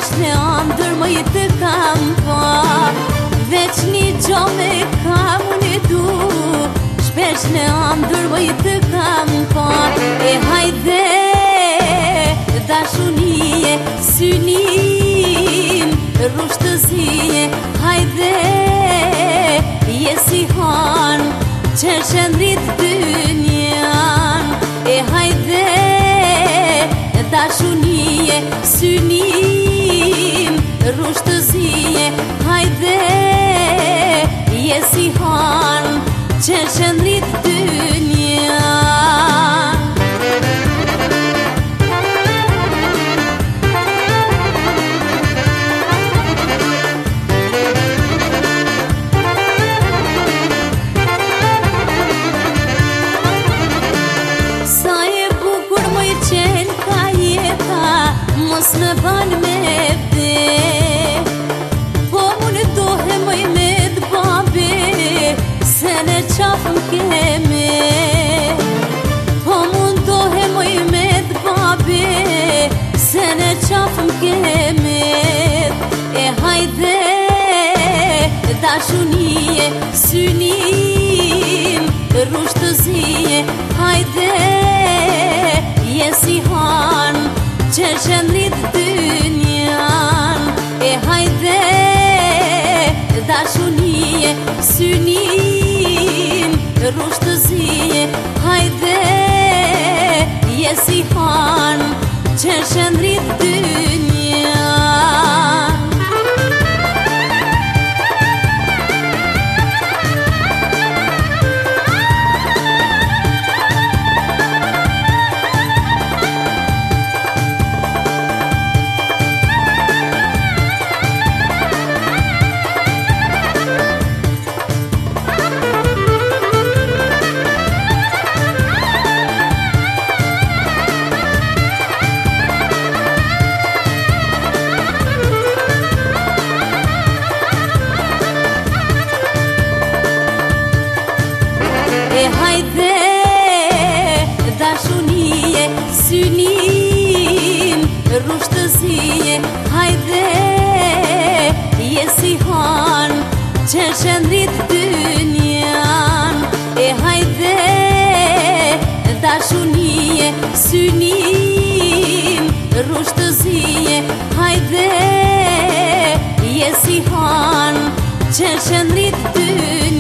Shpesh në andër më i të kam pa, veç një gjo me kam unë du. Shpesh në andër më i të kam pa, e hajde dashunie, synim, rushtëzie. Hajde je si han që shëndrit dynjan, e hajde dashunie, synim, rushtëzie. Hajde je si han që shëndrit dynjan. Mos në ban me vde, po mu në dohe mëj me t'babe, se në qafëm keme. Po mu në dohe mëj me t'babe, se në qafëm keme. E hajde dashunie, synim, rushtëzie. Hajde je si han që shëndrit dynjan, e hajde dashunie, synim, rushtëzie. Hajde je si han që shëndrit dynjan. E hajde dashunie, synim, rushtëzie. Hajde je si han që shëndrit dynjan, e hajde dashunie, synim, rushtëzie. Hajde je si han që shëndrit dynjan.